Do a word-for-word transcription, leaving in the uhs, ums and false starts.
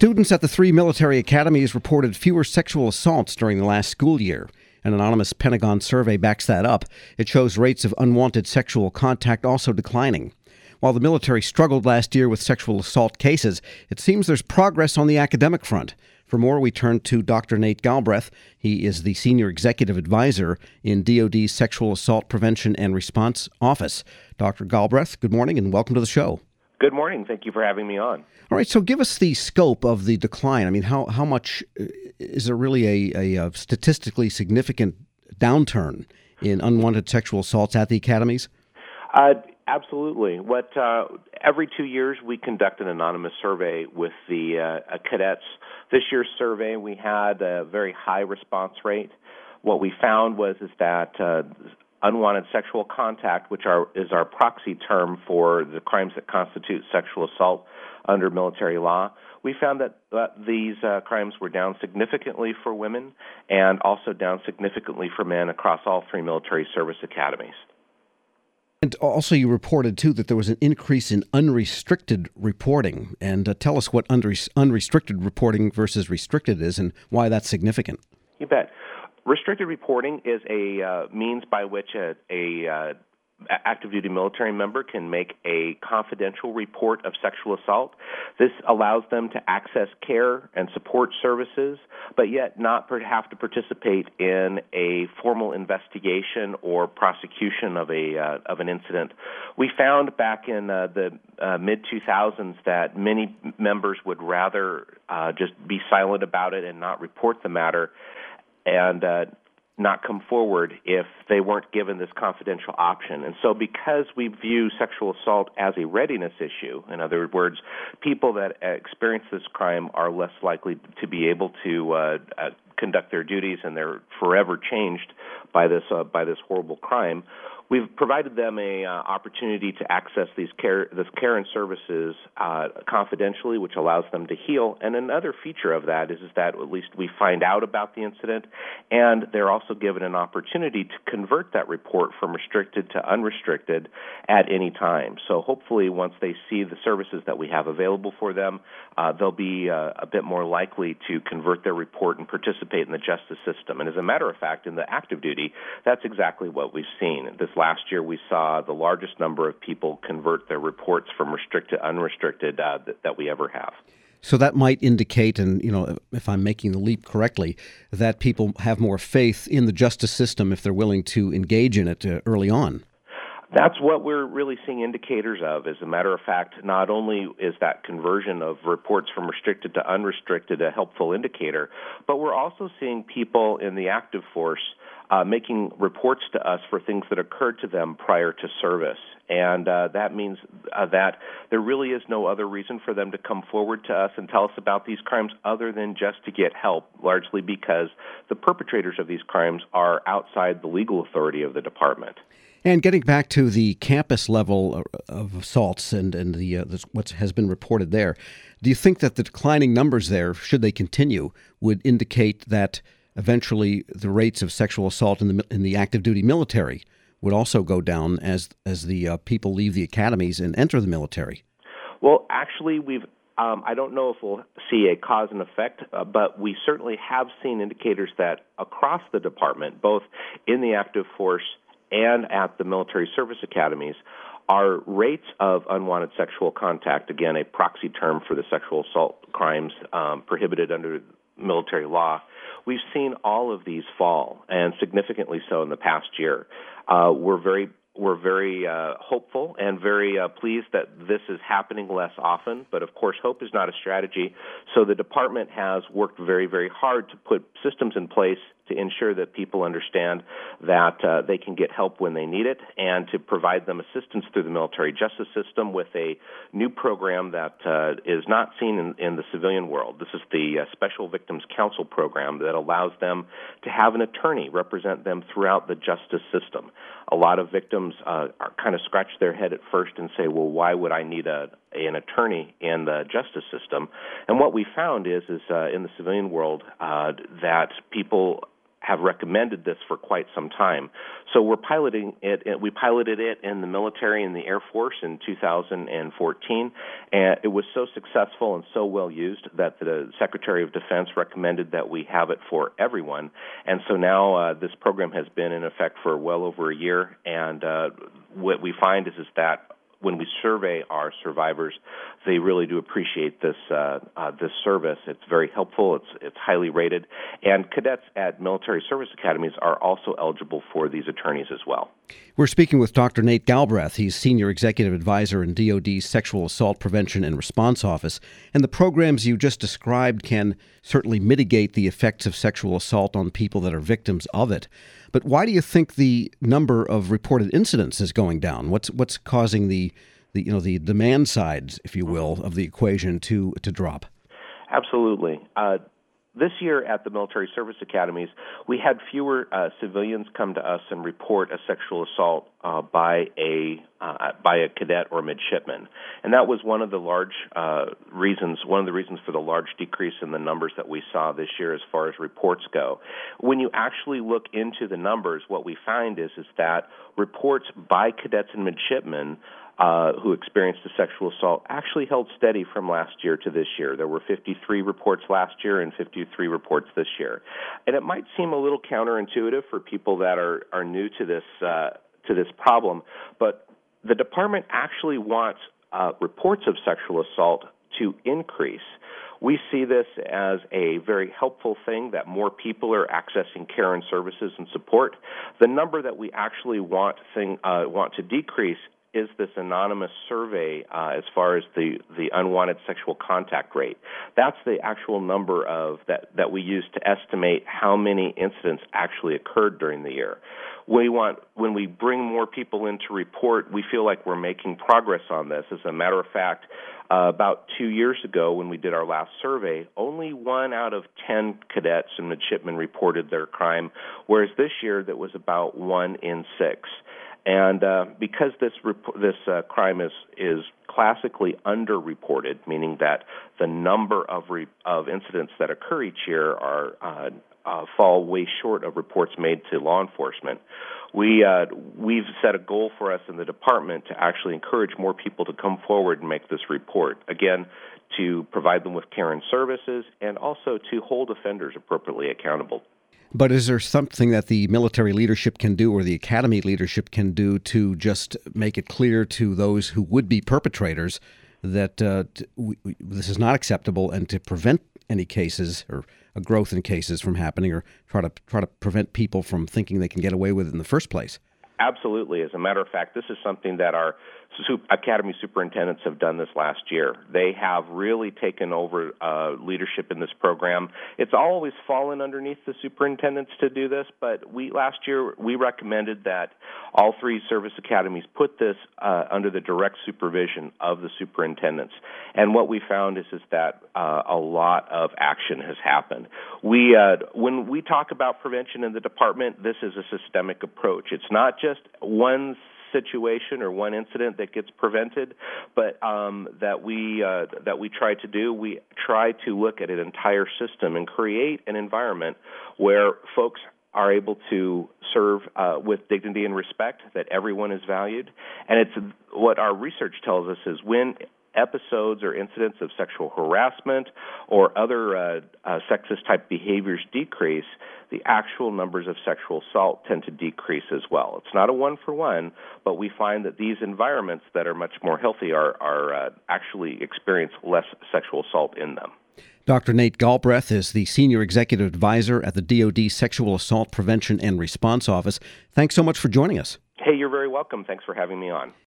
Students at the three military academies reported fewer sexual assaults during the last school year. An anonymous Pentagon survey backs that up. It shows rates of unwanted sexual contact also declining. While the military struggled last year with sexual assault cases, it seems there's progress on the academic front. For more, we turn to Doctor Nate Galbraith. He is the Senior Executive Advisor in D O D's Sexual Assault Prevention and Response Office. Doctor Galbraith, good morning and welcome to the show. Good morning. Thank you for having me on. All right, so give us the scope of the decline. I mean, how, how much is there really a, a, a statistically significant downturn in unwanted sexual assaults at the academies? Uh, absolutely. What uh, every two years we conduct an anonymous survey with the uh, cadets. This year's survey we had a very high response rate. What we found was is that uh, unwanted sexual contact, which are, is our proxy term for the crimes that constitute sexual assault under military law, we found that uh, these uh, crimes were down significantly for women and also down significantly for men across all three military service academies. And also you reported, too, that there was an increase in unrestricted reporting. And uh, tell us what unre- unrestricted reporting versus restricted is and why that's significant. You bet. Restricted reporting is a uh, means by which a, a uh, active duty military member can make a confidential report of sexual assault. This allows them to access care and support services, but yet not have to participate in a formal investigation or prosecution of a uh, of an incident. We found back in uh, the uh, mid two thousands that many members would rather uh, just be silent about it and not report the matter and uh, not come forward if they weren't given this confidential option. And so because we view sexual assault as a readiness issue, in other words, people that experience this crime are less likely to be able to uh, uh, conduct their duties, and they're forever changed by this uh, by this horrible crime. We've provided them a uh, opportunity to access these care, this care and services uh, confidentially, which allows them to heal. And another feature of that is, is that at least we find out about the incident, and they're also given an opportunity to convert that report from restricted to unrestricted at any time. So hopefully once they see the services that we have available for them, uh, they'll be uh, a bit more likely to convert their report and participate in the justice system. And as a matter of fact, in the active duty, that's exactly what we've seen. This last year, we saw the largest number of people convert their reports from restricted to unrestricted uh, th- that we ever have. So that might indicate, and you know, if I'm making the leap correctly, that people have more faith in the justice system if they're willing to engage in it uh, early on. That's what we're really seeing indicators of. As a matter of fact, not only is that conversion of reports from restricted to unrestricted a helpful indicator, but we're also seeing people in the active force uh, making reports to us for things that occurred to them prior to service. And uh, that means uh, that there really is no other reason for them to come forward to us and tell us about these crimes other than just to get help, largely because the perpetrators of these crimes are outside the legal authority of the department. And getting back to the campus level of assaults and, and the, uh, the what has been reported there, do you think that the declining numbers there, should they continue, would indicate that eventually the rates of sexual assault in the in the active duty military would also go down as as the uh, people leave the academies and enter the military? Well, actually, we've um, I don't know if we'll see a cause and effect, uh, but we certainly have seen indicators that across the department, both in the active force and at the military service academies, our rates of unwanted sexual contact, again, a proxy term for the sexual assault crimes um, prohibited under military law, we've seen all of these fall, and significantly so in the past year. Uh, we're very We're very uh, hopeful and very uh, pleased that this is happening less often, but of course hope is not a strategy, so the department has worked very, very hard to put systems in place to ensure that people understand that uh, they can get help when they need it, and to provide them assistance through the military justice system with a new program that uh, is not seen in, in the civilian world. This is the uh, Special Victims Counsel program that allows them to have an attorney represent them throughout the justice system. A lot of victims uh, are kind of scratch their head at first and say, well, why would I need a an attorney in the justice system? And what we found is, is uh, in the civilian world, uh, that people have recommended this for quite some time. So we're piloting it. We piloted it in the military and the Air Force in two thousand fourteen, and it was so successful and so well used that the Secretary of Defense recommended that we have it for everyone. And so now uh, this program has been in effect for well over a year, and uh, what we find is, is that when we survey our survivors, they really do appreciate this uh, uh, this service. It's very helpful. It's it's highly rated, and cadets at military service academies are also eligible for these attorneys as well. We're speaking with Doctor Nate Galbraith. He's Senior Executive Advisor in D O D's Sexual Assault Prevention and Response Office. And the programs you just described can certainly mitigate the effects of sexual assault on people that are victims of it. But why do you think the number of reported incidents is going down? What's what's causing the, the you know the demand side, if you will, of the equation to to drop? Absolutely. Uh, This year at the military service academies, we had fewer uh, civilians come to us and report a sexual assault uh, by a uh, by a cadet or midshipman, and that was one of the large uh, reasons. One of the reasons for the large decrease in the numbers that we saw this year, as far as reports go. When you actually look into the numbers, what we find is is that reports by cadets and midshipmen Uh, who experienced a sexual assault actually held steady from last year to this year. There were fifty-three reports last year and fifty-three reports this year. And it might seem a little counterintuitive for people that are, are new to this uh, to this problem, but the department actually wants uh, reports of sexual assault to increase. We see this as a very helpful thing, that more people are accessing care and services and support. The number that we actually want thing uh, want to decrease is this anonymous survey uh, as far as the, the unwanted sexual contact rate. That's the actual number of that, that we use to estimate how many incidents actually occurred during the year. We want, when we bring more people in to report, we feel like we're making progress on this. As a matter of fact, uh, about two years ago when we did our last survey, only one out of ten cadets and midshipmen reported their crime, whereas this year that was about one in six. And uh, because this rep- this uh, crime is is classically underreported, meaning that the number of re- of incidents that occur each year are uh, uh, fall way short of reports made to law enforcement, we uh, we've set a goal for us in the department to actually encourage more people to come forward and make this report. Again, to provide them with care and services, and also to hold offenders appropriately accountable. But is there something that the military leadership can do, or the academy leadership can do, to just make it clear to those who would be perpetrators that uh, t- we, we, this is not acceptable, and to prevent any cases or a growth in cases from happening, or try to try to prevent people from thinking they can get away with it in the first place? Absolutely. As a matter of fact, this is something that our academy superintendents have done this last year. They have really taken over uh, leadership in this program. It's always fallen underneath the superintendents to do this, but we last year we recommended that all three service academies put this uh, under the direct supervision of the superintendents. And what we found is is that uh, a lot of action has happened. We uh, when we talk about prevention in the department, this is a systemic approach. It's not just one situation or one incident that gets prevented, but um, that we uh, that we try to do. We try to look at an entire system and create an environment where folks are able to serve uh, with dignity and respect, that everyone is valued. And it's what our research tells us is when episodes or incidents of sexual harassment or other uh, uh, sexist-type behaviors decrease, the actual numbers of sexual assault tend to decrease as well. It's not a one-for-one, but we find that these environments that are much more healthy are, are uh, actually experience less sexual assault in them. Doctor Nate Galbraith is the Senior Executive Advisor at the D O D Sexual Assault Prevention and Response Office. Thanks so much for joining us. Hey, you're very welcome. Thanks for having me on.